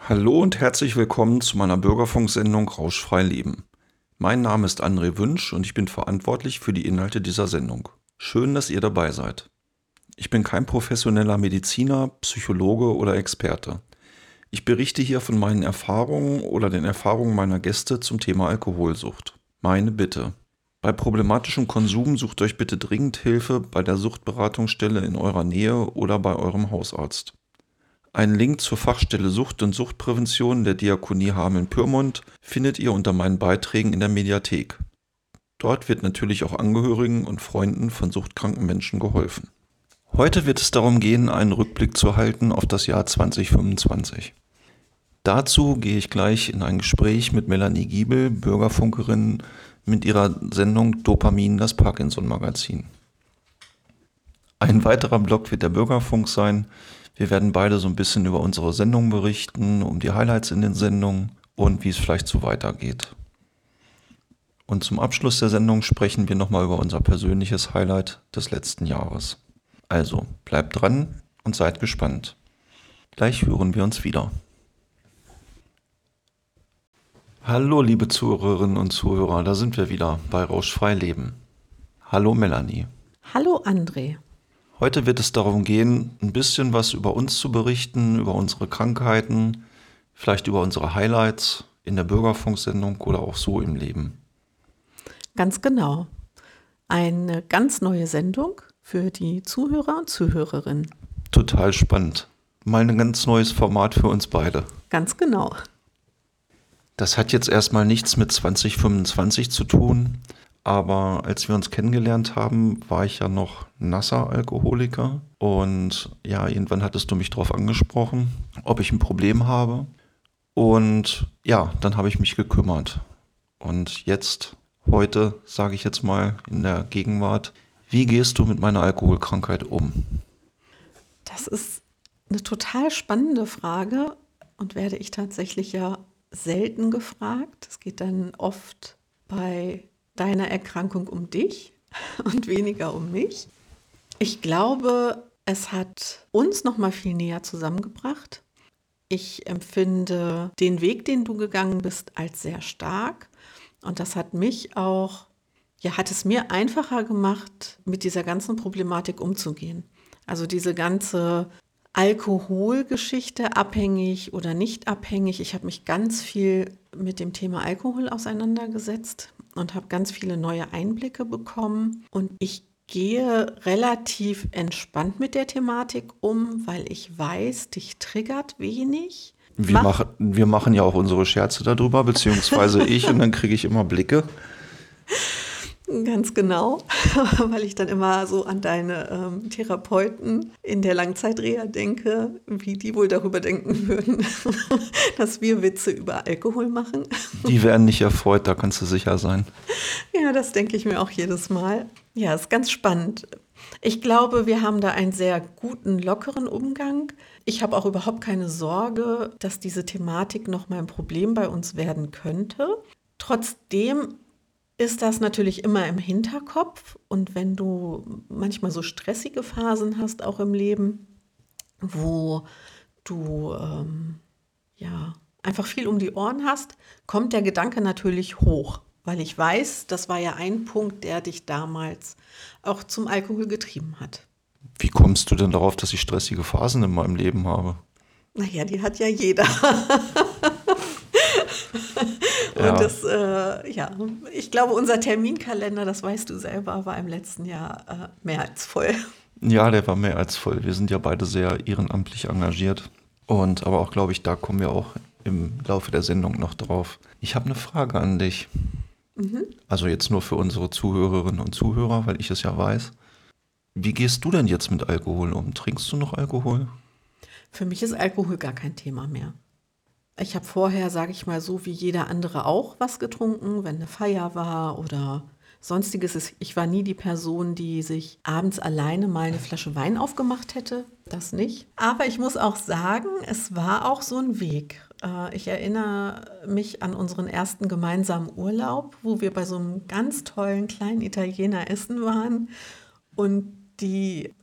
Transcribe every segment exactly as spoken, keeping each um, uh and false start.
Hallo und herzlich willkommen zu meiner Bürgerfunksendung Rauschfrei Leben. Mein Name ist André Wünsch und ich bin verantwortlich für die Inhalte dieser Sendung. Schön, dass ihr dabei seid. Ich bin kein professioneller Mediziner, Psychologe oder Experte. Ich berichte hier von meinen Erfahrungen oder den Erfahrungen meiner Gäste zum Thema Alkoholsucht. Meine Bitte: Bei problematischem Konsum sucht euch bitte dringend Hilfe bei der Suchtberatungsstelle in eurer Nähe oder bei eurem Hausarzt. Einen Link zur Fachstelle Sucht und Suchtprävention der Diakonie Hameln-Pyrmont findet ihr unter meinen Beiträgen in der Mediathek. Dort wird natürlich auch Angehörigen und Freunden von suchtkranken Menschen geholfen. Heute wird es darum gehen, einen Rückblick zu halten auf das Jahr zwanzig fünfundzwanzig. Dazu gehe ich gleich in ein Gespräch mit Melanie Giebel, Bürgerfunkerin, mit ihrer Sendung Dopamin, das Parkinson-Magazin. Ein weiterer Block wird der Bürgerfunk sein. Wir werden beide so ein bisschen über unsere Sendung berichten, um die Highlights in den Sendungen und wie es vielleicht so weitergeht. Und zum Abschluss der Sendung sprechen wir nochmal über unser persönliches Highlight des letzten Jahres. Also bleibt dran und seid gespannt. Gleich hören wir uns wieder. Hallo liebe Zuhörerinnen und Zuhörer, da sind wir wieder bei Rauschfrei Leben. Hallo Melanie. Hallo André. Heute wird es darum gehen, ein bisschen was über uns zu berichten, über unsere Krankheiten, vielleicht über unsere Highlights in der Bürgerfunksendung oder auch so im Leben. Ganz genau. Eine ganz neue Sendung für die Zuhörer und Zuhörerinnen. Total spannend. Mal ein ganz neues Format für uns beide. Ganz genau. Das hat jetzt erstmal nichts mit zwanzig fünfundzwanzig zu tun, aber als wir uns kennengelernt haben, war ich ja noch nasser Alkoholiker und ja, irgendwann hattest du mich darauf angesprochen, ob ich ein Problem habe und ja, dann habe ich mich gekümmert und jetzt, heute, sage ich jetzt mal in der Gegenwart, wie gehst du mit meiner Alkoholkrankheit um? Das ist eine total spannende Frage und werde ich tatsächlich ja selten gefragt. Es geht dann oft bei deiner Erkrankung um dich und weniger um mich. Ich glaube, es hat uns noch mal viel näher zusammengebracht. Ich empfinde den Weg, den du gegangen bist, als sehr stark. Und das hat mich auch, ja, hat es mir einfacher gemacht, mit dieser ganzen Problematik umzugehen. Also diese ganze Alkoholgeschichte, abhängig oder nicht abhängig. Ich habe mich ganz viel mit dem Thema Alkohol auseinandergesetzt und habe ganz viele neue Einblicke bekommen. Und ich gehe relativ entspannt mit der Thematik um, weil ich weiß, dich triggert wenig. Wir, Mach- machen, wir machen ja auch unsere Scherze darüber, beziehungsweise ich, und dann kriege ich immer Blicke. Ganz genau, weil ich dann immer so an deine ähm, Therapeuten in der Langzeitreha denke, wie die wohl darüber denken würden, dass wir Witze über Alkohol machen. Die werden nicht erfreut, da kannst du sicher sein. Ja, das denke ich mir auch jedes Mal. Ja, ist ganz spannend. Ich glaube, wir haben da einen sehr guten, lockeren Umgang. Ich habe auch überhaupt keine Sorge, dass diese Thematik noch mal ein Problem bei uns werden könnte. Trotzdem ist das natürlich immer im Hinterkopf. Und wenn du manchmal so stressige Phasen hast, auch im Leben, wo du ähm, ja einfach viel um die Ohren hast, kommt der Gedanke natürlich hoch. Weil ich weiß, das war ja ein Punkt, der dich damals auch zum Alkohol getrieben hat. Wie kommst du denn darauf, dass ich stressige Phasen in meinem Leben habe? Naja, die hat ja jeder. Und Ja. das, äh, ja, ich glaube, unser Terminkalender, das weißt du selber, war im letzten Jahr äh, mehr als voll. Ja, der war mehr als voll. Wir sind ja beide sehr ehrenamtlich engagiert. Und aber auch, glaube ich, da kommen wir auch im Laufe der Sendung noch drauf. Ich habe eine Frage an dich. Mhm. Also jetzt nur für unsere Zuhörerinnen und Zuhörer, weil ich es ja weiß. Wie gehst du denn jetzt mit Alkohol um? Trinkst du noch Alkohol? Für mich ist Alkohol gar kein Thema mehr. Ich habe vorher, sage ich mal, so wie jeder andere auch was getrunken, wenn eine Feier war oder sonstiges. Ich war nie die Person, die sich abends alleine mal eine Flasche Wein aufgemacht hätte. Das nicht. Aber ich muss auch sagen, es war auch so ein Weg. Äh, Ich erinnere mich an unseren ersten gemeinsamen Urlaub, wo wir bei so einem ganz tollen kleinen Italiener essen waren und die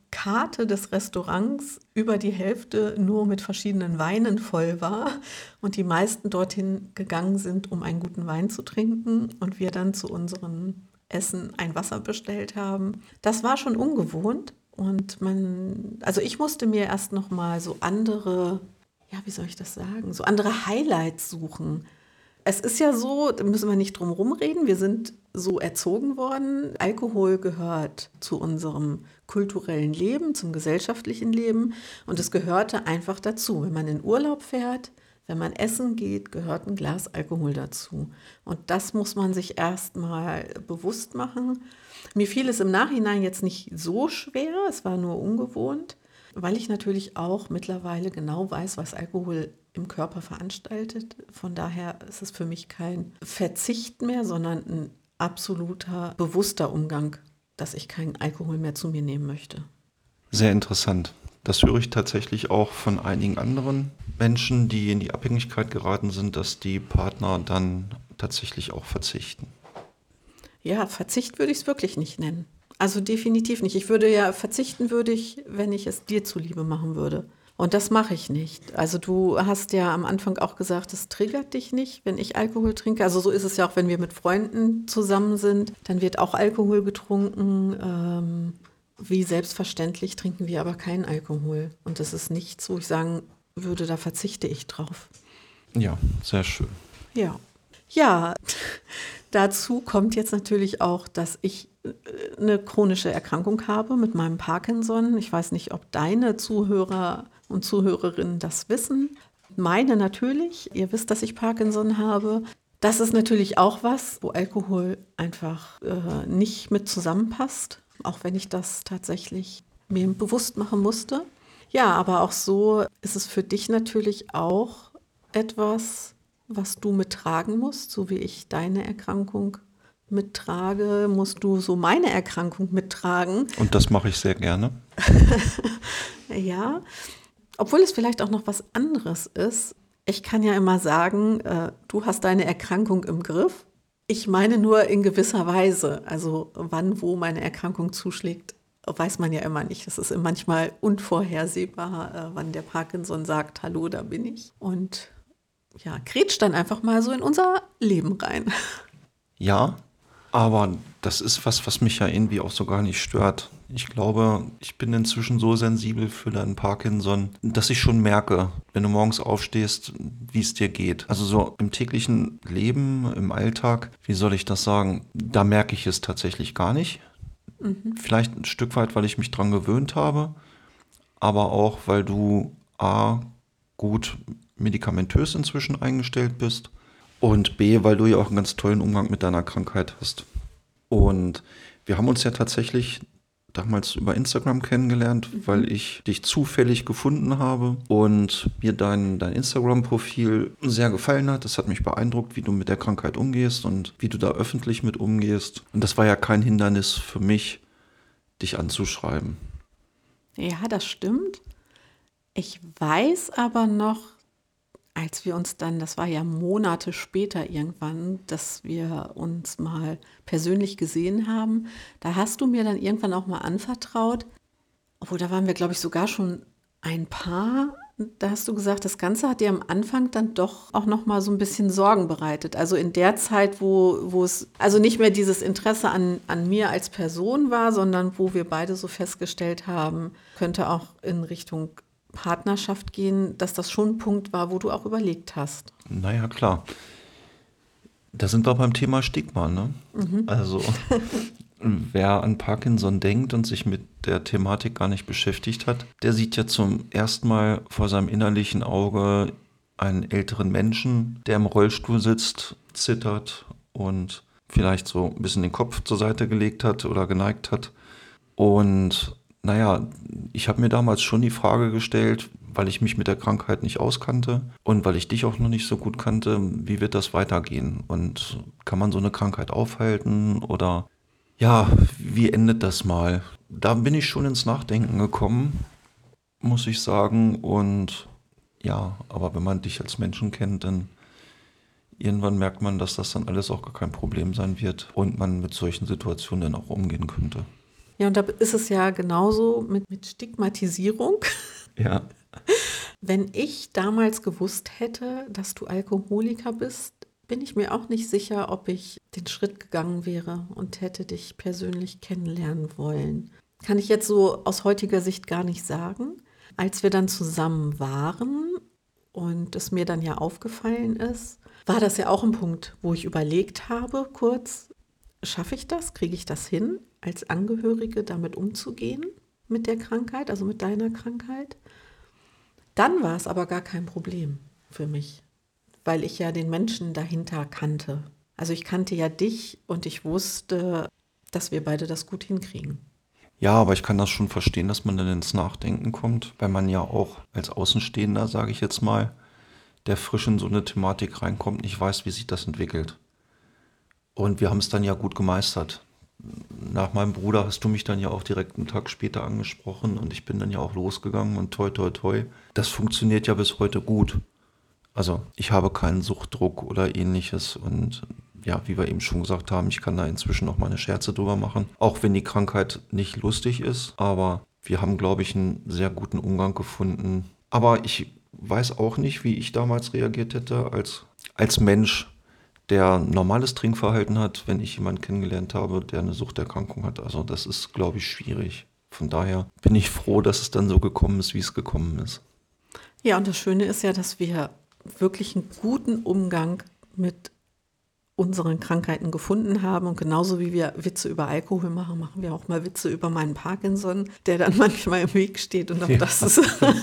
Karte des Restaurants über die Hälfte nur mit verschiedenen Weinen voll war und die meisten dorthin gegangen sind, um einen guten Wein zu trinken und wir dann zu unserem Essen ein Wasser bestellt haben. Das war schon ungewohnt und man, also ich musste mir erst noch mal so andere, ja, wie soll ich das sagen, so andere Highlights suchen. Es ist ja so, da müssen wir nicht drum rumreden, wir sind so erzogen worden. Alkohol gehört zu unserem kulturellen Leben, zum gesellschaftlichen Leben und es gehörte einfach dazu. Wenn man in Urlaub fährt, wenn man essen geht, gehört ein Glas Alkohol dazu. Und das muss man sich erstmal bewusst machen. Mir fiel es im Nachhinein jetzt nicht so schwer, es war nur ungewohnt, weil ich natürlich auch mittlerweile genau weiß, was Alkohol im Körper veranstaltet. Von daher ist es für mich kein Verzicht mehr, sondern ein absoluter, bewusster Umgang, dass ich keinen Alkohol mehr zu mir nehmen möchte. Sehr interessant. Das höre ich tatsächlich auch von einigen anderen Menschen, die in die Abhängigkeit geraten sind, dass die Partner dann tatsächlich auch verzichten. Ja, Verzicht würde ich es wirklich nicht nennen. Also definitiv nicht. Ich würde ja verzichten, würde ich, wenn ich es dir zuliebe machen würde. Und das mache ich nicht. Also du hast ja am Anfang auch gesagt, es triggert dich nicht, wenn ich Alkohol trinke. Also so ist es ja auch, wenn wir mit Freunden zusammen sind. Dann wird auch Alkohol getrunken. Ähm, wie selbstverständlich trinken wir aber keinen Alkohol. Und das ist nichts, wo ich sagen würde, da verzichte ich drauf. Ja, sehr schön. Ja. Ja, dazu kommt jetzt natürlich auch, dass ich eine chronische Erkrankung habe mit meinem Parkinson. Ich weiß nicht, ob deine Zuhörer und Zuhörerinnen das wissen. Meine natürlich. Ihr wisst, dass ich Parkinson habe. Das ist natürlich auch was, wo Alkohol einfach äh, nicht mit zusammenpasst, auch wenn ich das tatsächlich mir bewusst machen musste. Ja, aber auch so ist es für dich natürlich auch etwas, was du mittragen musst, so wie ich deine Erkrankung mittrage, musst du so meine Erkrankung mittragen. Und das mache ich sehr gerne. Ja, obwohl es vielleicht auch noch was anderes ist. Ich kann ja immer sagen, äh, du hast deine Erkrankung im Griff. Ich meine nur in gewisser Weise. Also wann, wo meine Erkrankung zuschlägt, weiß man ja immer nicht. Es ist manchmal unvorhersehbar, äh, wann der Parkinson sagt, hallo, da bin ich. Und ja, grätscht dann einfach mal so in unser Leben rein. Ja, aber das ist was, was mich ja irgendwie auch so gar nicht stört. Ich glaube, ich bin inzwischen so sensibel für deinen Parkinson, dass ich schon merke, wenn du morgens aufstehst, wie es dir geht. Also so im täglichen Leben, im Alltag, wie soll ich das sagen, da merke ich es tatsächlich gar nicht. Mhm. Vielleicht ein Stück weit, weil ich mich dran gewöhnt habe, aber auch, weil du A, gut medikamentös inzwischen eingestellt bist und B, weil du ja auch einen ganz tollen Umgang mit deiner Krankheit hast. Und wir haben uns ja tatsächlich damals über Instagram kennengelernt, mhm. weil ich dich zufällig gefunden habe und mir dein, dein Instagram-Profil sehr gefallen hat. Das hat mich beeindruckt, wie du mit der Krankheit umgehst und wie du da öffentlich mit umgehst. Und das war ja kein Hindernis für mich, dich anzuschreiben. Ja, das stimmt. Ich weiß aber noch, als wir uns dann, das war ja Monate später irgendwann, dass wir uns mal persönlich gesehen haben, da hast du mir dann irgendwann auch mal anvertraut, obwohl da waren wir, glaube ich, sogar schon ein Paar, da hast du gesagt, das Ganze hat dir am Anfang dann doch auch noch mal so ein bisschen Sorgen bereitet. Also in der Zeit, wo, wo es also nicht mehr dieses Interesse an, an mir als Person war, sondern wo wir beide so festgestellt haben, könnte auch in Richtung Partnerschaft gehen, dass das schon ein Punkt war, wo du auch überlegt hast. Naja, klar. Da sind wir beim Thema Stigma, ne? Mhm. Also wer an Parkinson denkt und sich mit der Thematik gar nicht beschäftigt hat, der sieht ja zum ersten Mal vor seinem innerlichen Auge einen älteren Menschen, der im Rollstuhl sitzt, zittert und vielleicht so ein bisschen den Kopf zur Seite gelegt hat oder geneigt hat. Und naja, ich habe mir damals schon die Frage gestellt, weil ich mich mit der Krankheit nicht auskannte und weil ich dich auch noch nicht so gut kannte, wie wird das weitergehen? Und kann man so eine Krankheit aufhalten oder ja, wie endet das mal? Da bin ich schon ins Nachdenken gekommen, muss ich sagen. Und ja, aber wenn man dich als Menschen kennt, dann irgendwann merkt man, dass das dann alles auch gar kein Problem sein wird und man mit solchen Situationen dann auch umgehen könnte. Ja, und da ist es ja genauso mit, mit Stigmatisierung. Ja. Wenn ich damals gewusst hätte, dass du Alkoholiker bist, bin ich mir auch nicht sicher, ob ich den Schritt gegangen wäre und hätte dich persönlich kennenlernen wollen. Kann ich jetzt so aus heutiger Sicht gar nicht sagen. Als wir dann zusammen waren und es mir dann ja aufgefallen ist, war das ja auch ein Punkt, wo ich überlegt habe, kurz, schaffe ich das, kriege ich das hin, als Angehörige damit umzugehen, mit der Krankheit, also mit deiner Krankheit? Dann war es aber gar kein Problem für mich, weil ich ja den Menschen dahinter kannte. Also ich kannte ja dich und ich wusste, dass wir beide das gut hinkriegen. Ja, aber ich kann das schon verstehen, dass man dann ins Nachdenken kommt, weil man ja auch als Außenstehender, sage ich jetzt mal, der frisch in so eine Thematik reinkommt, nicht weiß, wie sich das entwickelt. Und wir haben es dann ja gut gemeistert. Nach meinem Bruder hast du mich dann ja auch direkt einen Tag später angesprochen und ich bin dann ja auch losgegangen und toi toi toi. Das funktioniert ja bis heute gut. Also ich habe keinen Suchtdruck oder ähnliches und ja, wie wir eben schon gesagt haben, ich kann da inzwischen noch meine Scherze drüber machen. Auch wenn die Krankheit nicht lustig ist, aber wir haben, glaube ich, einen sehr guten Umgang gefunden. Aber ich weiß auch nicht, wie ich damals reagiert hätte als, als Mensch, der ein normales Trinkverhalten hat, wenn ich jemanden kennengelernt habe, der eine Suchterkrankung hat. Also das ist, glaube ich, schwierig. Von daher bin ich froh, dass es dann so gekommen ist, wie es gekommen ist. Ja, und das Schöne ist ja, dass wir wirklich einen guten Umgang mit unseren Krankheiten gefunden haben. Und genauso wie wir Witze über Alkohol machen, machen wir auch mal Witze über meinen Parkinson, der dann manchmal im Weg steht. Und auch ja. Das ist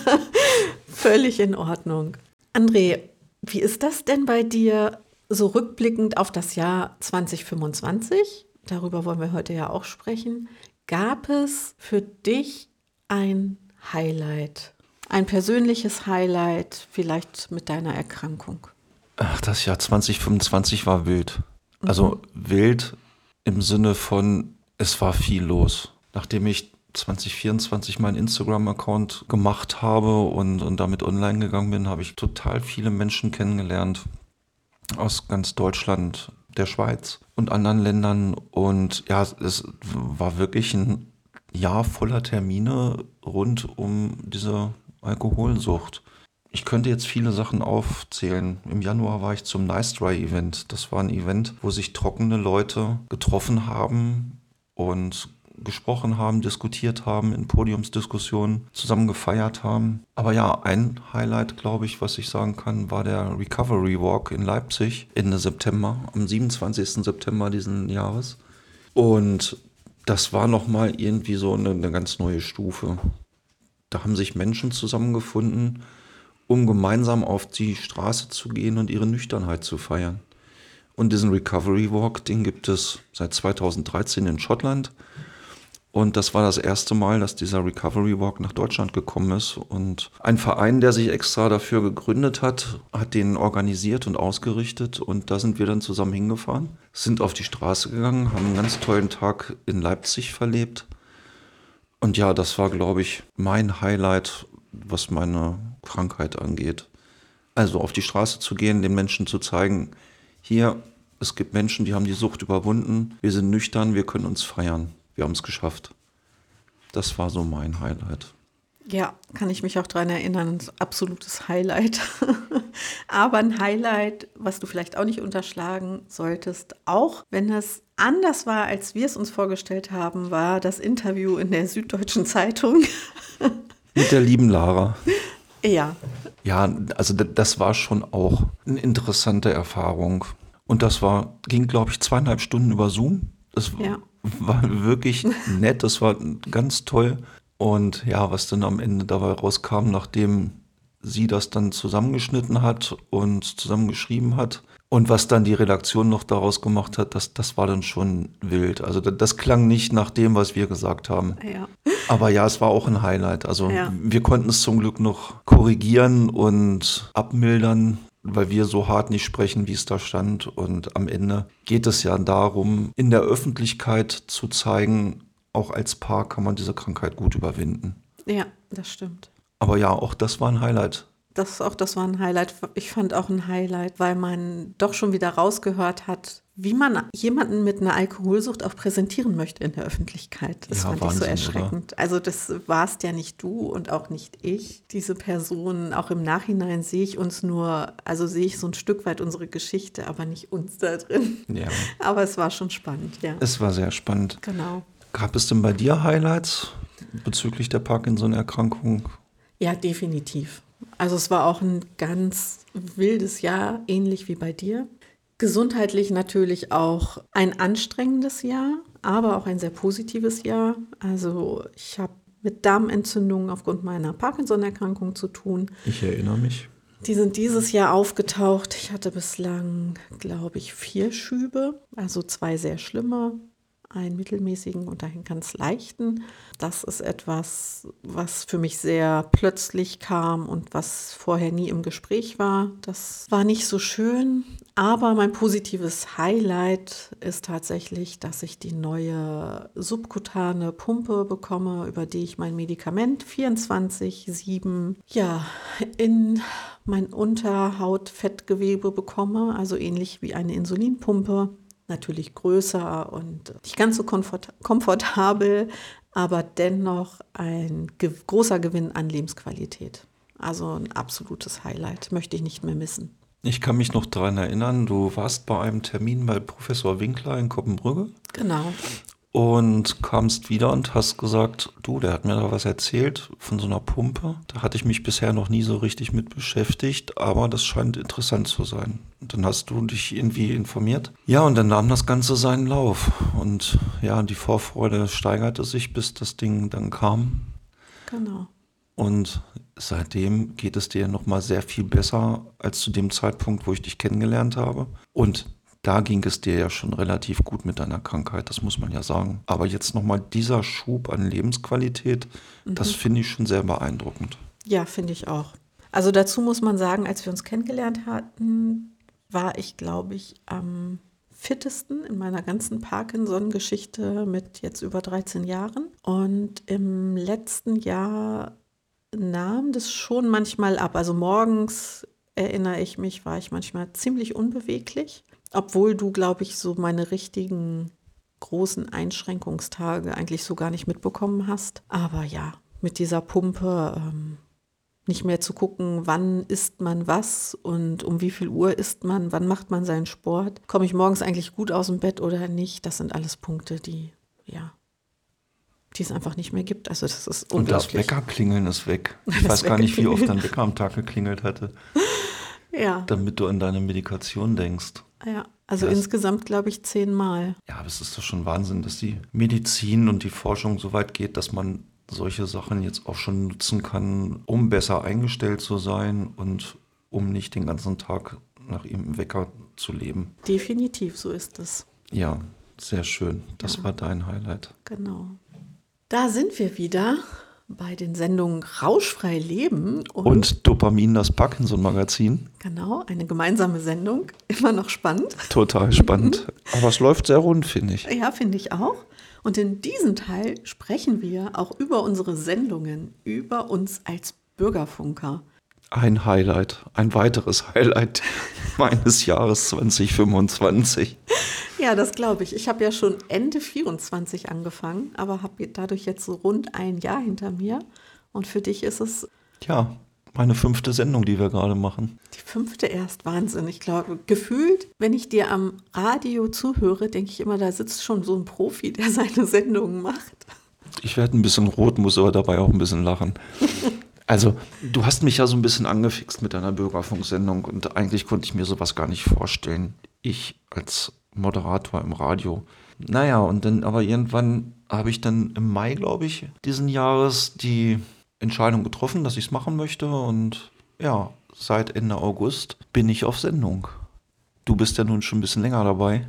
völlig in Ordnung. André, wie ist das denn bei dir so rückblickend auf das Jahr zwanzig fünfundzwanzig? Darüber wollen wir heute ja auch sprechen. Gab es für dich ein Highlight? Ein persönliches Highlight, vielleicht mit deiner Erkrankung? Ach, das Jahr zwanzig fünfundzwanzig war wild. Also mhm. wild im Sinne von, es war viel los. Nachdem ich zwanzig vierundzwanzig meinen Instagram-Account gemacht habe und, und damit online gegangen bin, habe ich total viele Menschen kennengelernt aus ganz Deutschland, der Schweiz und anderen Ländern. Und ja, es war wirklich ein Jahr voller Termine rund um diese Alkoholsucht. Ich könnte jetzt viele Sachen aufzählen. Im Januar war ich zum Nice Dry Event. Das war ein Event, wo sich trockene Leute getroffen haben und gesprochen haben, diskutiert haben, in Podiumsdiskussionen zusammen gefeiert haben. Aber ja, ein Highlight, glaube ich, was ich sagen kann, war der Recovery Walk in Leipzig Ende September, am siebenundzwanzigsten September diesen Jahres. Und das war nochmal irgendwie so eine, eine ganz neue Stufe. Da haben sich Menschen zusammengefunden, um gemeinsam auf die Straße zu gehen und ihre Nüchternheit zu feiern. Und diesen Recovery Walk, den gibt es seit zweitausenddreizehn in Schottland. Und das war das erste Mal, dass dieser Recovery Walk nach Deutschland gekommen ist. Und ein Verein, der sich extra dafür gegründet hat, hat den organisiert und ausgerichtet. Und da sind wir dann zusammen hingefahren, sind auf die Straße gegangen, haben einen ganz tollen Tag in Leipzig verlebt. Und ja, das war, glaube ich, mein Highlight, was meine Krankheit angeht. Also auf die Straße zu gehen, den Menschen zu zeigen, hier, es gibt Menschen, die haben die Sucht überwunden, wir sind nüchtern, wir können uns feiern. Wir haben es geschafft. Das war so mein Highlight. Ja, kann ich mich auch daran erinnern, ein absolutes Highlight. Aber ein Highlight, was du vielleicht auch nicht unterschlagen solltest, auch wenn es anders war, als wir es uns vorgestellt haben, war das Interview in der Süddeutschen Zeitung. Mit der lieben Lara. Ja. Ja, also das war schon auch eine interessante Erfahrung. Und das war, ging, glaube ich, zweieinhalb Stunden über Zoom. Das ja. war wirklich nett, das war ganz toll. Und ja, was dann am Ende dabei rauskam, nachdem sie das dann zusammengeschnitten hat und zusammengeschrieben hat und was dann die Redaktion noch daraus gemacht hat, das, das war dann schon wild. Also das, das klang nicht nach dem, was wir gesagt haben. Ja. Aber ja, es war auch ein Highlight. Also ja. wir konnten es zum Glück noch korrigieren und abmildern, weil wir so hart nicht sprechen, wie es da stand. Und am Ende geht es ja darum, in der Öffentlichkeit zu zeigen, auch als Paar kann man diese Krankheit gut überwinden. Ja, das stimmt. Aber ja, auch das war ein Highlight. Das auch, das war ein Highlight. Ich fand auch ein Highlight, weil man doch schon wieder rausgehört hat, wie man jemanden mit einer Alkoholsucht auch präsentieren möchte in der Öffentlichkeit. Das Ja, fand ich so Wahnsinn, erschreckend. oder? Also das warst ja nicht du und auch nicht ich. Diese Person, auch im Nachhinein sehe ich uns nur, also sehe ich so ein Stück weit unsere Geschichte, aber nicht uns da drin. Ja. Aber es war schon spannend, ja. Es war sehr spannend. Genau. Gab es denn bei dir Highlights bezüglich der Parkinson-Erkrankung? Ja, definitiv. Also es war auch ein ganz wildes Jahr, ähnlich wie bei dir. Gesundheitlich natürlich auch ein anstrengendes Jahr, aber auch ein sehr positives Jahr. Also ich habe mit Darmentzündungen aufgrund meiner Parkinson-Erkrankung zu tun. Ich erinnere mich. Die sind dieses Jahr aufgetaucht. Ich hatte bislang, glaube ich, vier Schübe, also zwei sehr schlimme, einen mittelmäßigen und einen ganz leichten. Das ist etwas, was für mich sehr plötzlich kam und was vorher nie im Gespräch war. Das war nicht so schön, aber mein positives Highlight ist tatsächlich, dass ich die neue subkutane Pumpe bekomme, über die ich mein Medikament vierundzwanzig sieben ja, in mein Unterhautfettgewebe bekomme, also ähnlich wie eine Insulinpumpe. Natürlich größer und nicht ganz so komfort- komfortabel, aber dennoch ein ge- großer Gewinn an Lebensqualität. Also ein absolutes Highlight, möchte ich nicht mehr missen. Ich kann mich noch daran erinnern, du warst bei einem Termin bei Professor Winkler in Koppenbrügge Genau. und kamst wieder und hast gesagt, du, der hat mir da was erzählt von so einer Pumpe. Da hatte ich mich bisher noch nie so richtig mit beschäftigt, aber das scheint interessant zu sein. Und dann hast du dich irgendwie informiert. Ja, und dann nahm das Ganze seinen Lauf. Und ja, die Vorfreude steigerte sich, bis das Ding dann kam. Genau. Und seitdem geht es dir nochmal sehr viel besser als zu dem Zeitpunkt, wo ich dich kennengelernt habe. Und da ging es dir ja schon relativ gut mit deiner Krankheit, das muss man ja sagen. Aber jetzt nochmal dieser Schub an Lebensqualität, mhm. das finde ich schon sehr beeindruckend. Ja, finde ich auch. Also dazu muss man sagen, als wir uns kennengelernt hatten, war ich, glaube ich, am fittesten in meiner ganzen Parkinson-Geschichte mit jetzt über dreizehn Jahren. Und im letzten Jahr nahm das schon manchmal ab. Also morgens, erinnere ich mich, war ich manchmal ziemlich unbeweglich. Obwohl du, glaube ich, so meine richtigen großen Einschränkungstage eigentlich so gar nicht mitbekommen hast. Aber ja, mit dieser Pumpe ähm, nicht mehr zu gucken, wann isst man was und um wie viel Uhr isst man, wann macht man seinen Sport. Komme ich morgens eigentlich gut aus dem Bett oder nicht? Das sind alles Punkte, die, ja, die es einfach nicht mehr gibt. Also das ist unglaublich. Und das Weckerklingeln ist weg. Ich Das weiß gar nicht, wie oft Weckerklingeln. dein Wecker am Tag geklingelt hatte, Ja, damit du an deine Medikation denkst. ja. Also Ja, das- insgesamt, glaube ich, zehnmal. Ja, aber es ist doch schon Wahnsinn, dass die Medizin und die Forschung so weit geht, dass man solche Sachen jetzt auch schon nutzen kann, um besser eingestellt zu sein und um nicht den ganzen Tag nach ihrem Wecker zu leben. Definitiv, so ist es. Ja, sehr schön. Das Ja. war dein Highlight. Genau. Da sind wir wieder bei den Sendungen Rauschfrei Leben und, Und Dopamin, das Parkinson-Magazin. genau, eine gemeinsame Sendung, immer noch spannend. Total spannend. Aber es läuft sehr rund, finde ich. Ja, finde ich auch. Und in diesem Teil sprechen wir auch über unsere Sendungen, über uns als Bürgerfunker. Ein Highlight, ein weiteres Highlight meines Jahres zwanzig fünfundzwanzig. Ja, das glaube ich. Ich habe ja schon Ende vierundzwanzig angefangen, aber habe dadurch jetzt so rund ein Jahr hinter mir. Und für dich ist es Ja, meine fünfte Sendung, die wir gerade machen. die fünfte erst. Wahnsinn. Ich glaube, gefühlt, wenn ich dir am Radio zuhöre, denke ich immer, da sitzt schon so ein Profi, der seine Sendungen macht. Ich werde ein bisschen rot, muss aber dabei auch ein bisschen lachen. Also, du hast mich ja so ein bisschen angefixt mit deiner Bürgerfunksendung und eigentlich konnte ich mir sowas gar nicht vorstellen. Ich als Moderator im Radio. Naja, und dann aber irgendwann habe ich dann im Mai, glaube ich, diesen Jahres die Entscheidung getroffen, dass ich es machen möchte und ja, seit Ende August bin ich auf Sendung. Du bist ja nun schon ein bisschen länger dabei.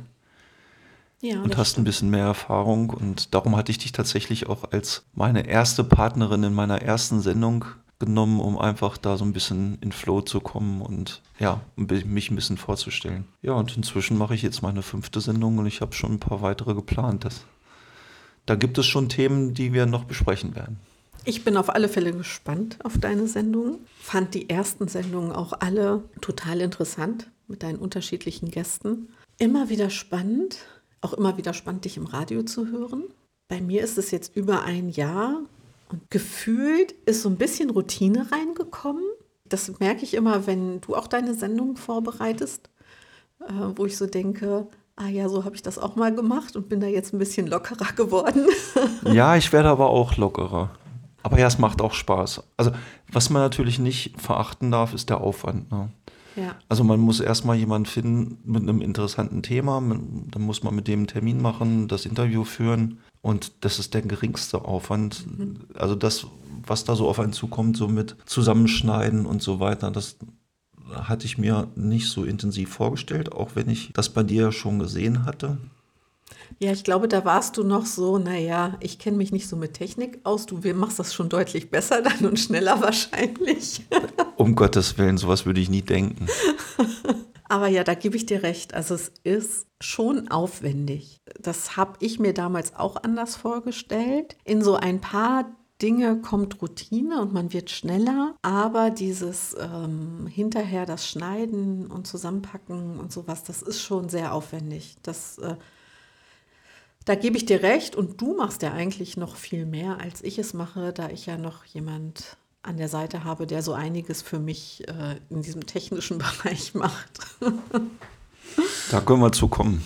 Ja, Und das hast ein bisschen mehr Erfahrung und darum hatte ich dich tatsächlich auch als meine erste Partnerin in meiner ersten Sendung genommen, um einfach da so ein bisschen in Flow zu kommen und ja, ein bi- mich ein bisschen vorzustellen. Ja, und inzwischen mache ich jetzt meine fünfte Sendung und ich habe schon ein paar weitere geplant. Das, da gibt es schon Themen, die wir noch besprechen werden. Ich bin auf alle Fälle gespannt auf deine Sendung. Fand die ersten Sendungen auch alle total interessant mit deinen unterschiedlichen Gästen. Immer wieder spannend, auch immer wieder spannend, dich im Radio zu hören. Bei mir ist es jetzt über ein Jahr und gefühlt ist so ein bisschen Routine reingekommen. Das merke ich immer, wenn du auch deine Sendung vorbereitest, äh, wo ich so denke, ah ja, so habe ich das auch mal gemacht und bin da jetzt ein bisschen lockerer geworden. Ja, ich werde aber auch lockerer. Aber ja, es macht auch Spaß. Also, was man natürlich nicht verachten darf, ist der Aufwand. Ne? Ja. Also, man muss erstmal jemanden finden mit einem interessanten Thema. Man, dann muss man mit dem einen Termin machen, das Interview führen. Und das ist der geringste Aufwand. Mhm. Also, das, was da so auf einen zukommt, so mit Zusammenschneiden und so weiter, das hatte ich mir nicht so intensiv vorgestellt, auch wenn ich das bei dir schon gesehen hatte. Ja, ich glaube, da warst du noch so, naja, ich kenne mich nicht so mit Technik aus, du machst das schon deutlich besser dann und schneller wahrscheinlich. Um Gottes Willen, sowas würde ich nie denken. Aber ja, da gebe ich dir recht, also es ist schon aufwendig. Das habe ich mir damals auch anders vorgestellt. In so ein paar Dinge kommt Routine und man wird schneller, aber dieses ähm, hinterher das Schneiden und Zusammenpacken und sowas, das ist schon sehr aufwendig. Das äh, Da gebe ich dir recht und du machst ja eigentlich noch viel mehr, als ich es mache, da ich ja noch jemand an der Seite habe, der so einiges für mich äh, in diesem technischen Bereich macht. Da können wir zu kommen.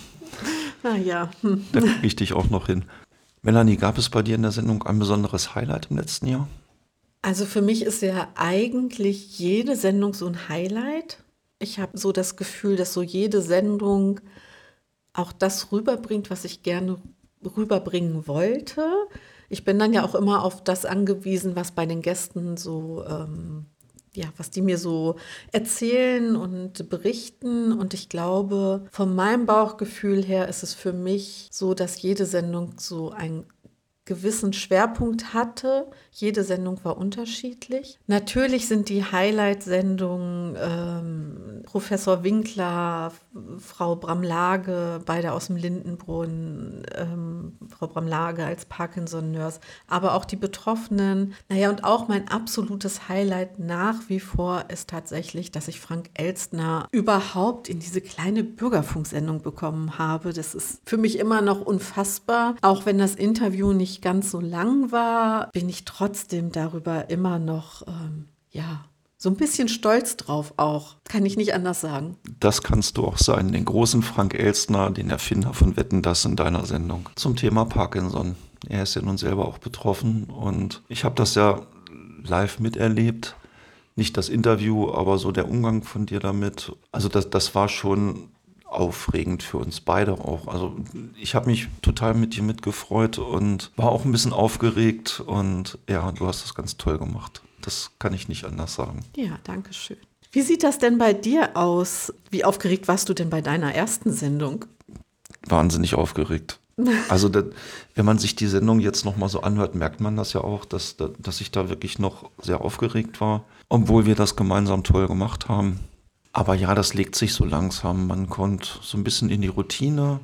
Na ja. Hm. Da kriege ich dich auch noch hin. Melanie, gab es bei dir in der Sendung ein besonderes Highlight im letzten Jahr? Also für mich ist ja eigentlich jede Sendung so ein Highlight. Ich habe so das Gefühl, dass so jede Sendung auch das rüberbringt, was ich gerne rüberbringen wollte. Ich bin dann ja auch immer auf das angewiesen, was bei den Gästen so, ähm, ja, was die mir so erzählen und berichten. Und ich glaube, von meinem Bauchgefühl her ist es für mich so, dass jede Sendung so einen gewissen Schwerpunkt hatte. Jede Sendung war unterschiedlich. Natürlich sind die Highlight-Sendungen ähm, Professor Winkler, Frau Bramlage, beide aus dem Lindenbrunn, ähm, Frau Bramlage als Parkinson-Nurse, aber auch die Betroffenen. Naja, und auch mein absolutes Highlight nach wie vor ist tatsächlich, dass ich Frank Elstner überhaupt in diese kleine Bürgerfunksendung bekommen habe. Das ist für mich immer noch unfassbar. Auch wenn das Interview nicht ganz so lang war, bin ich trotzdem darüber immer noch, ähm, ja, so ein bisschen stolz drauf auch. Kann ich nicht anders sagen. Das kannst du auch sein. Den großen Frank Elstner, den Erfinder von Wetten, das in deiner Sendung. Zum Thema Parkinson. Er ist ja nun selber auch betroffen und ich habe das ja live miterlebt. Nicht das Interview, aber so der Umgang von dir damit. Also das, das war schon aufregend für uns beide auch. Also ich habe mich total mit dir mitgefreut und war auch ein bisschen aufgeregt und ja, du hast das ganz toll gemacht. Das kann ich nicht anders sagen. Ja, danke schön. Wie sieht das denn bei dir aus? Wie aufgeregt warst du denn bei deiner ersten Sendung? Wahnsinnig aufgeregt. Also das, wenn man sich die Sendung jetzt nochmal so anhört, merkt man das ja auch, dass, dass ich da wirklich noch sehr aufgeregt war, obwohl wir das gemeinsam toll gemacht haben. Aber ja, das legt sich so langsam. Man kommt so ein bisschen in die Routine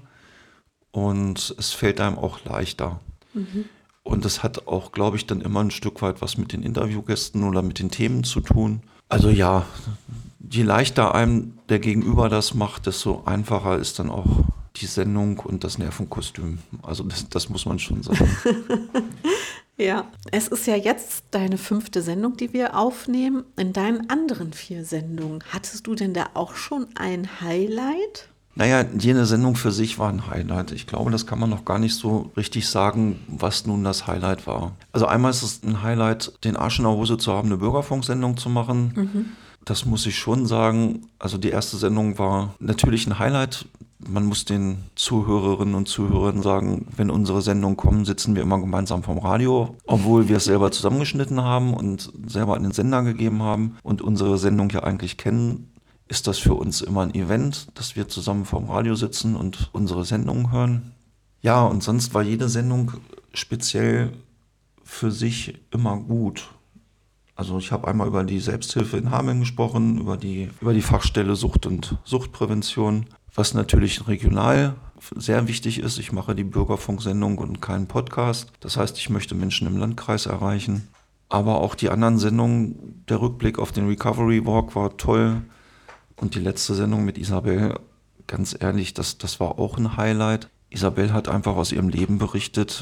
und es fällt einem auch leichter. Mhm. Und es hat auch, glaube ich, dann immer ein Stück weit was mit den Interviewgästen oder mit den Themen zu tun. Also ja, je leichter einem der Gegenüber das macht, desto einfacher ist dann auch die Sendung und das Nervenkostüm. Also das, das muss man schon sagen. Ja, es ist ja jetzt deine fünfte Sendung, die wir aufnehmen. In deinen anderen vier Sendungen, hattest du denn da auch schon ein Highlight? Naja, jede Sendung für sich war ein Highlight. Ich glaube, das kann man noch gar nicht so richtig sagen, was nun das Highlight war. Also einmal ist es ein Highlight, den Arsch in der Hose zu haben, eine Bürgerfunksendung zu machen. Mhm. Das muss ich schon sagen. Also die erste Sendung war natürlich ein Highlight. Man muss den Zuhörerinnen und Zuhörern sagen, wenn unsere Sendungen kommen, sitzen wir immer gemeinsam vorm Radio, obwohl wir es selber zusammengeschnitten haben und selber an den Sender gegeben haben und unsere Sendung ja eigentlich kennen, ist das für uns immer ein Event, dass wir zusammen vorm Radio sitzen und unsere Sendungen hören. Ja, und sonst war jede Sendung speziell für sich immer gut. Also ich habe einmal über die Selbsthilfe in Hameln gesprochen, über die, über die Fachstelle Sucht und Suchtprävention, was natürlich regional sehr wichtig ist. Ich mache die Bürgerfunksendung und keinen Podcast. Das heißt, ich möchte Menschen im Landkreis erreichen. Aber auch die anderen Sendungen, der Rückblick auf den Recovery Walk war toll. Und die letzte Sendung mit Isabel, ganz ehrlich, das, das war auch ein Highlight. Isabel hat einfach aus ihrem Leben berichtet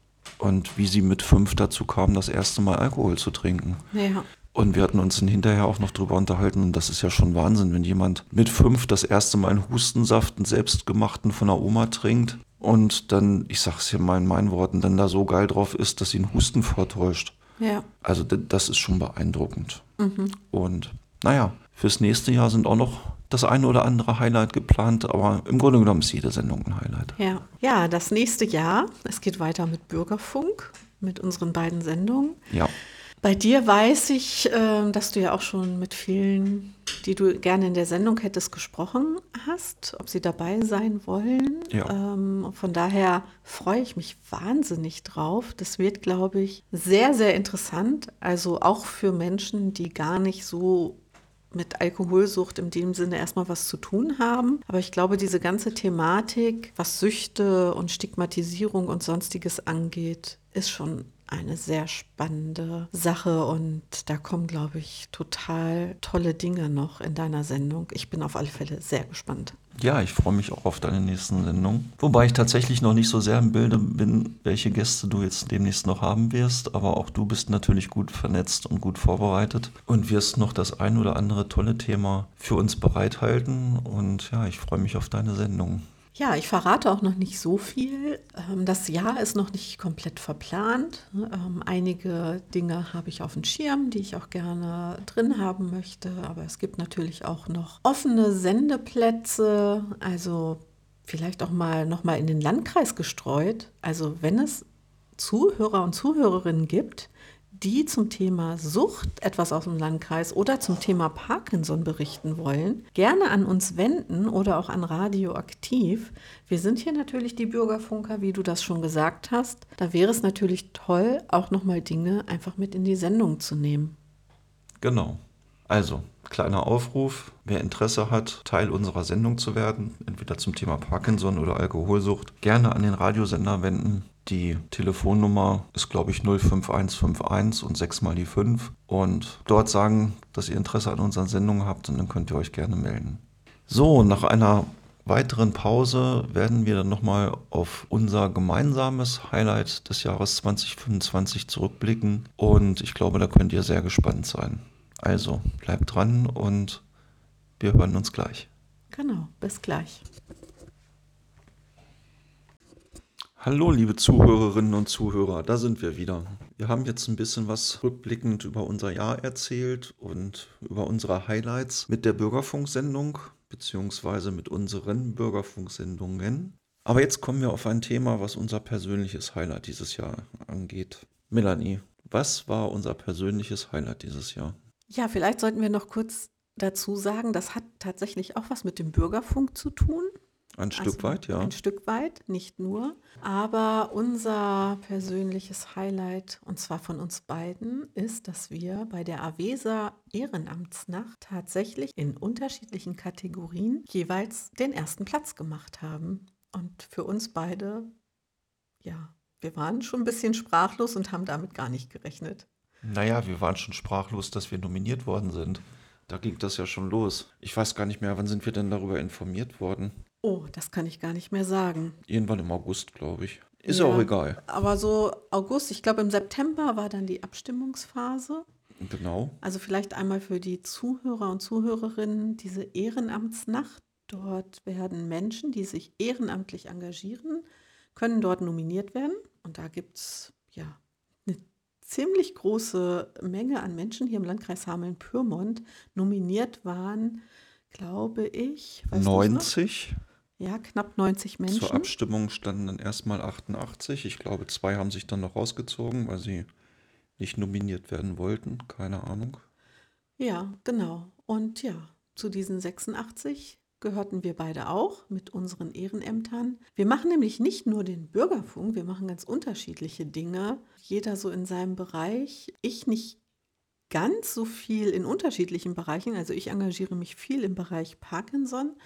und wie sie mit fünf dazu kam, das erste Mal Alkohol zu trinken. Ja. Und wir hatten uns dann hinterher auch noch drüber unterhalten und das ist ja schon Wahnsinn, wenn jemand mit fünf das erste Mal einen Hustensaft, einen selbstgemachten von der Oma trinkt und dann, ich sag's hier mal in meinen Worten, dann da so geil drauf ist, dass sie einen Husten vortäuscht. Ja. Also d- das ist schon beeindruckend. Mhm. Und naja, fürs nächste Jahr sind auch noch das eine oder andere Highlight geplant, aber im Grunde genommen ist jede Sendung ein Highlight. Ja. Ja, das nächste Jahr, es geht weiter mit Bürgerfunk, mit unseren beiden Sendungen. Ja. Bei dir weiß ich, äh, dass du ja auch schon mit vielen, die du gerne in der Sendung hättest, gesprochen hast, ob sie dabei sein wollen. Ja. Ähm, von daher freue ich mich wahnsinnig drauf. Das wird, glaube ich, sehr, sehr interessant. Also auch für Menschen, die gar nicht so mit Alkoholsucht in dem Sinne erstmal was zu tun haben. Aber ich glaube, diese ganze Thematik, was Süchte und Stigmatisierung und Sonstiges angeht, ist schon eine sehr spannende Sache und da kommen, glaube ich, total tolle Dinge noch in deiner Sendung. Ich bin auf alle Fälle sehr gespannt. Ja, ich freue mich auch auf deine nächsten Sendungen. Wobei ich tatsächlich noch nicht so sehr im Bilde bin, welche Gäste du jetzt demnächst noch haben wirst. Aber auch du bist natürlich gut vernetzt und gut vorbereitet und wirst noch das ein oder andere tolle Thema für uns bereithalten. Und ja, ich freue mich auf deine Sendung. Ja, ich verrate auch noch nicht so viel. Ähm, Das Jahr ist noch nicht komplett verplant. Ähm, Einige Dinge habe ich auf dem Schirm, die ich auch gerne drin haben möchte. Aber es gibt natürlich auch noch offene Sendeplätze. Also vielleicht auch mal noch mal in den Landkreis gestreut. Also wenn es Zuhörer und Zuhörerinnen gibt, die zum Thema Sucht etwas aus dem Landkreis oder zum Thema Parkinson berichten wollen, gerne an uns wenden oder auch an Radioaktiv. Wir sind hier natürlich die Bürgerfunker, wie du das schon gesagt hast. Da wäre es natürlich toll, auch nochmal Dinge einfach mit in die Sendung zu nehmen. Genau. Also, kleiner Aufruf, wer Interesse hat, Teil unserer Sendung zu werden, entweder zum Thema Parkinson oder Alkoholsucht, gerne an den Radiosender wenden. Die Telefonnummer ist, glaube ich, null fünf eins fünf eins und sechs mal die fünf. Und dort sagen, dass ihr Interesse an unseren Sendungen habt und dann könnt ihr euch gerne melden. So, nach einer weiteren Pause werden wir dann nochmal auf unser gemeinsames Highlight des Jahres zwanzig fünfundzwanzig zurückblicken. Und ich glaube, da könnt ihr sehr gespannt sein. Also, bleibt dran und wir hören uns gleich. Genau, bis gleich. Hallo, liebe Zuhörerinnen und Zuhörer, da sind wir wieder. Wir haben jetzt ein bisschen was rückblickend über unser Jahr erzählt und über unsere Highlights mit der Bürgerfunksendung, beziehungsweise mit unseren Bürgerfunksendungen. Aber jetzt kommen wir auf ein Thema, was unser persönliches Highlight dieses Jahr angeht. Melanie, was war unser persönliches Highlight dieses Jahr? Ja, vielleicht sollten wir noch kurz dazu sagen, das hat tatsächlich auch was mit dem Bürgerfunk zu tun. Ein Stück Also weit, ja. ein Stück weit, nicht nur. Aber unser persönliches Highlight, und zwar von uns beiden, ist, dass wir bei der AWESA Ehrenamtsnacht tatsächlich in unterschiedlichen Kategorien jeweils den ersten Platz gemacht haben. Und für uns beide, ja, wir waren schon ein bisschen sprachlos und haben damit gar nicht gerechnet. Naja, wir waren schon sprachlos, dass wir nominiert worden sind. Da ging das ja schon los. Ich weiß gar nicht mehr, wann sind wir denn darüber informiert worden? Oh, das kann ich gar nicht mehr sagen. Irgendwann im August, glaube ich. Ist Ja, auch egal. aber so August, ich glaube im September war dann die Abstimmungsphase. Genau. Also vielleicht einmal für die Zuhörer und Zuhörerinnen diese Ehrenamtsnacht. Dort werden Menschen, die sich ehrenamtlich engagieren, können dort nominiert werden. Und da gibt es ja eine ziemlich große Menge an Menschen hier im Landkreis Hameln-Pyrmont. Nominiert waren, glaube ich, weißt du es noch? neunzig. Ja, knapp neunzig Zur Menschen. Abstimmung standen dann erstmal achtundachtzig. Ich glaube, zwei haben sich dann noch rausgezogen, weil sie nicht nominiert werden wollten. Keine Ahnung. Ja, genau. Und ja, zu diesen sechsundachtzig gehörten wir beide auch mit unseren Ehrenämtern. Wir machen nämlich nicht nur den Bürgerfunk, wir machen ganz unterschiedliche Dinge. Jeder so in seinem Bereich. Ich nicht ganz so viel in unterschiedlichen Bereichen. Also ich engagiere mich viel im Bereich Parkinson,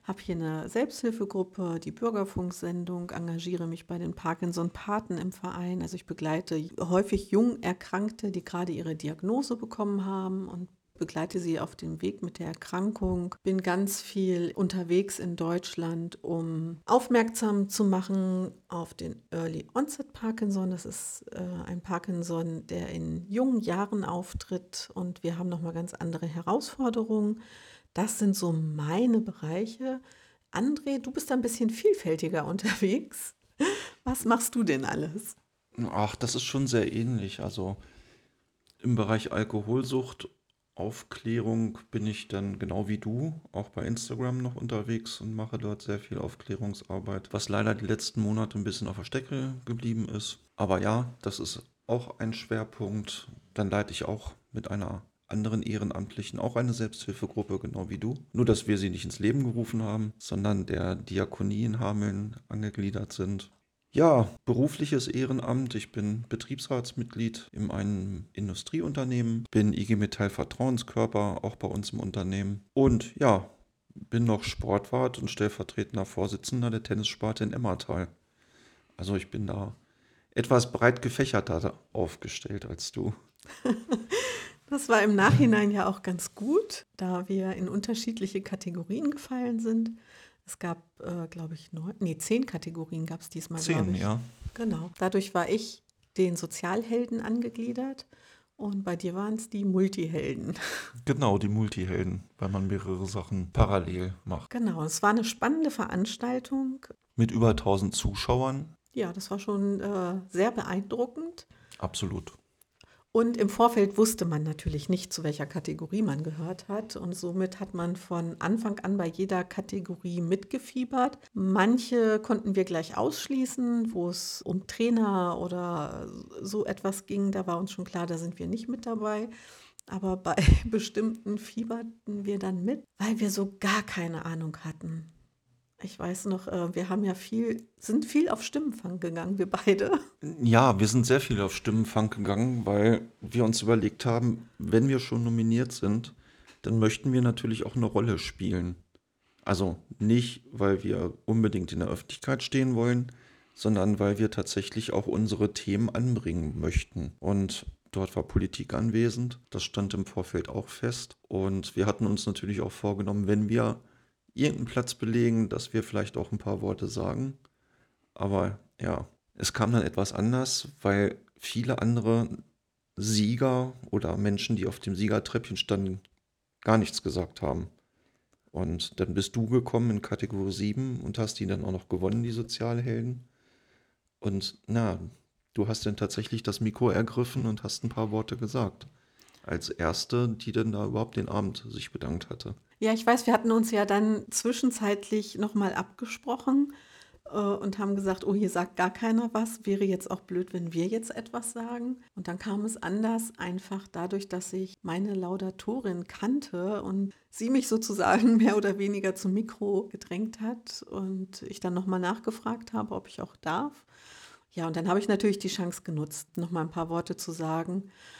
habe hier eine Selbsthilfegruppe, die Bürgerfunksendung, engagiere mich bei den Parkinson-Paten im Verein. Also ich begleite häufig jung Erkrankte, die gerade ihre Diagnose bekommen haben und begleite sie auf dem Weg mit der Erkrankung. Bin ganz viel unterwegs in Deutschland, um aufmerksam zu machen auf den Early Onset Parkinson. Das ist äh, ein Parkinson, der in jungen Jahren auftritt und wir haben nochmal ganz andere Herausforderungen. Das sind so meine Bereiche. André, du bist ein bisschen vielfältiger unterwegs. Was machst du denn alles? Ach, das ist schon sehr ähnlich. Also im Bereich Alkoholsucht, Aufklärung bin ich dann genau wie du auch bei Instagram noch unterwegs und mache dort sehr viel Aufklärungsarbeit, was leider die letzten Monate ein bisschen auf der Strecke geblieben ist. Aber ja, das ist auch ein Schwerpunkt. Dann leite ich auch mit einer anderen Ehrenamtlichen auch eine Selbsthilfegruppe, genau wie du. Nur, dass wir sie nicht ins Leben gerufen haben, sondern der Diakonie in Hameln angegliedert sind. Ja, berufliches Ehrenamt. Ich bin Betriebsratsmitglied in einem Industrieunternehmen, bin I G Metall Vertrauenskörper, auch bei uns im Unternehmen. Und ja, bin noch Sportwart und stellvertretender Vorsitzender der Tennissparte in Emmertal. Also ich bin da etwas breit gefächerter aufgestellt als du. Das war im Nachhinein ja auch ganz gut, da wir in unterschiedliche Kategorien gefallen sind. Es gab, äh, glaube ich, neun, nee, zehn Kategorien gab es diesmal, glaube Zehn, ich. ja. Genau. Dadurch war ich den Sozialhelden angegliedert und bei dir waren es die Multihelden. Genau, die Multihelden, weil man mehrere Sachen parallel macht. Genau, es war eine spannende Veranstaltung. Mit über tausend Zuschauern, Ja, das war schon äh, sehr beeindruckend. absolut. Und im Vorfeld wusste man natürlich nicht, zu welcher Kategorie man gehört hat. Und somit hat man von Anfang an bei jeder Kategorie mitgefiebert. Manche konnten wir gleich ausschließen, wo es um Trainer oder so etwas ging. Da war uns schon klar, da sind wir nicht mit dabei. Aber bei bestimmten fieberten wir dann mit, weil wir so gar keine Ahnung hatten. Ich weiß noch, äh, wir haben ja viel, sind viel auf Stimmenfang gegangen, wir beide. Ja, wir sind sehr viel auf Stimmenfang gegangen, weil wir uns überlegt haben, wenn wir schon nominiert sind, dann möchten wir natürlich auch eine Rolle spielen. Also nicht, weil wir unbedingt in der Öffentlichkeit stehen wollen, sondern weil wir tatsächlich auch unsere Themen anbringen möchten. Und dort war Politik anwesend, das stand im Vorfeld auch fest. Und wir hatten uns natürlich auch vorgenommen, wenn wir irgendeinen Platz belegen, dass wir vielleicht auch ein paar Worte sagen. Aber ja, es kam dann etwas anders, weil viele andere Sieger oder Menschen, die auf dem Siegertreppchen standen, gar nichts gesagt haben. Und dann bist du gekommen in Kategorie sieben und hast die dann auch noch gewonnen, die Sozialhelden. Und na, du hast dann tatsächlich das Mikro ergriffen und hast ein paar Worte gesagt. Als erste, die dann da überhaupt den Abend sich bedankt hatte. Ja, ich weiß, wir hatten uns ja dann zwischenzeitlich nochmal abgesprochen äh, und haben gesagt, oh, hier sagt gar keiner was. Wäre jetzt auch blöd, wenn wir jetzt etwas sagen. Und dann kam es anders, einfach dadurch, dass ich meine Laudatorin kannte und sie mich sozusagen mehr oder weniger zum Mikro gedrängt hat und ich dann nochmal nachgefragt habe, ob ich auch darf. Ja, und dann habe ich natürlich die Chance genutzt, nochmal ein paar Worte zu sagen.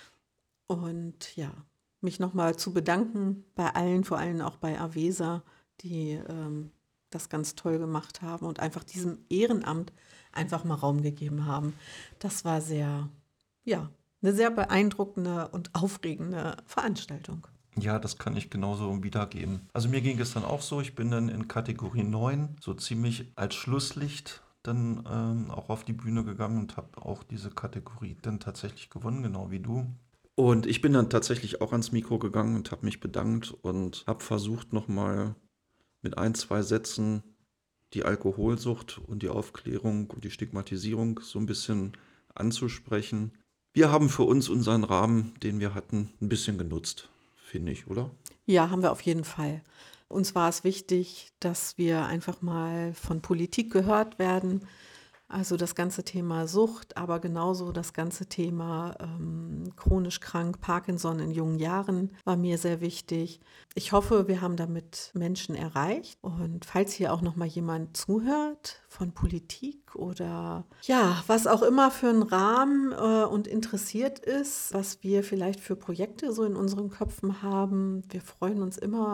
Und ja, mich nochmal zu bedanken bei allen, vor allem auch bei Avesa, die ähm, das ganz toll gemacht haben und einfach diesem Ehrenamt einfach mal Raum gegeben haben. Das war sehr, ja, eine sehr beeindruckende und aufregende Veranstaltung. Ja, das kann ich genauso wiedergeben. Also mir ging es dann auch so, ich bin dann in Kategorie neun so ziemlich als Schlusslicht dann ähm, auch auf die Bühne gegangen und habe auch diese Kategorie dann tatsächlich gewonnen, genau wie du. Und ich bin dann tatsächlich auch ans Mikro gegangen und habe mich bedankt und habe versucht nochmal mit ein, zwei Sätzen die Alkoholsucht und die Aufklärung und die Stigmatisierung so ein bisschen anzusprechen. Wir haben für uns unseren Rahmen, den wir hatten, ein bisschen genutzt, finde ich, oder? Ja, haben wir auf jeden Fall. Uns war es wichtig, dass wir einfach mal von Politik gehört werden. Also das ganze Thema Sucht, aber genauso das ganze Thema ähm, chronisch krank, Parkinson in jungen Jahren war mir sehr wichtig. Ich hoffe, wir haben damit Menschen erreicht. Und falls hier auch noch mal jemand zuhört von Politik oder ja, was auch immer für einen Rahmen äh, und interessiert ist, was wir vielleicht für Projekte so in unseren Köpfen haben, wir freuen uns immer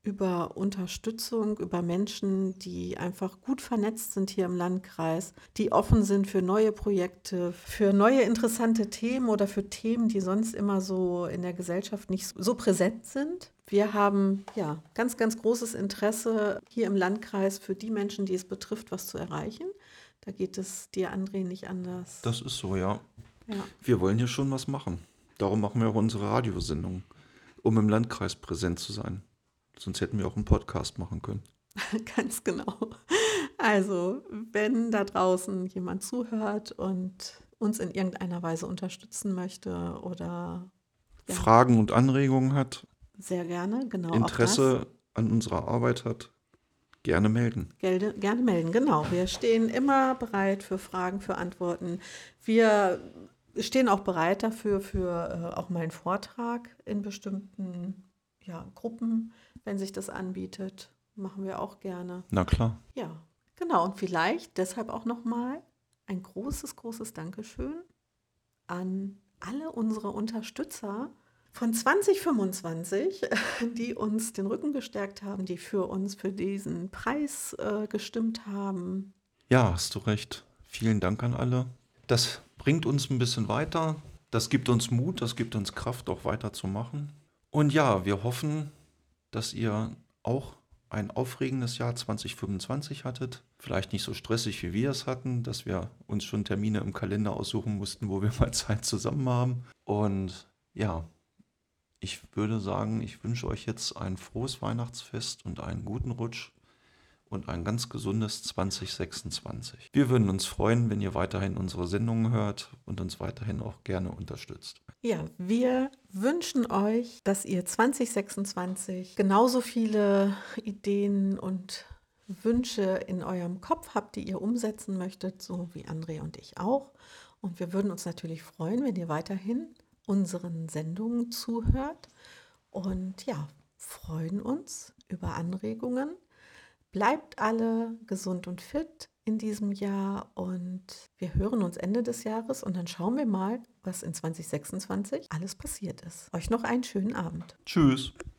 über Unterstützung, über Menschen, die einfach gut vernetzt sind hier im Landkreis, die offen sind für neue Projekte, für neue interessante Themen oder für Themen, die sonst immer so in der Gesellschaft nicht so präsent sind. Wir haben ja ganz, ganz großes Interesse hier im Landkreis für die Menschen, die es betrifft, was zu erreichen. Da geht es dir, André, nicht anders. Das ist so, ja. Ja. Wir wollen hier schon was machen. Darum machen wir auch unsere Radiosendung, um im Landkreis präsent zu sein. Sonst hätten wir auch einen Podcast machen können. Ganz genau. Also, wenn da draußen jemand zuhört und uns in irgendeiner Weise unterstützen möchte oder ja, Fragen und Anregungen hat, sehr gerne, genau, Interesse an unserer Arbeit hat, gerne melden. auch das. Gelde, gerne melden, genau. Wir stehen immer bereit für Fragen, für Antworten. Wir stehen auch bereit dafür, für äh, auch mal einen Vortrag in bestimmten ja, Gruppen, wenn sich das anbietet. Machen wir auch gerne. Na klar. Ja, genau. Und vielleicht deshalb auch nochmal ein großes, großes Dankeschön an alle unsere Unterstützer von zwanzig fünfundzwanzig, die uns den Rücken gestärkt haben, die für uns für diesen Preis äh, gestimmt haben. Ja, hast du recht. Vielen Dank an alle. Das bringt uns ein bisschen weiter. Das gibt uns Mut, das gibt uns Kraft, auch weiterzumachen. Und ja, wir hoffen, dass ihr auch ein aufregendes Jahr zwanzig fünfundzwanzig hattet. Vielleicht nicht so stressig, wie wir es hatten, dass wir uns schon Termine im Kalender aussuchen mussten, wo wir mal Zeit zusammen haben. Und ja, ich würde sagen, ich wünsche euch jetzt ein frohes Weihnachtsfest und einen guten Rutsch und ein ganz gesundes zwanzig sechsundzwanzig. Wir würden uns freuen, wenn ihr weiterhin unsere Sendungen hört und uns weiterhin auch gerne unterstützt. Ja, wir wünschen euch, dass ihr zwanzig sechsundzwanzig genauso viele Ideen und Wünsche in eurem Kopf habt, die ihr umsetzen möchtet, so wie André und ich auch. Und wir würden uns natürlich freuen, wenn ihr weiterhin unseren Sendungen zuhört und ja, freuen uns über Anregungen. Bleibt alle gesund und fit in diesem Jahr und wir hören uns Ende des Jahres und dann schauen wir mal, was in zwanzig sechsundzwanzig alles passiert ist. Euch noch einen schönen Abend. Tschüss.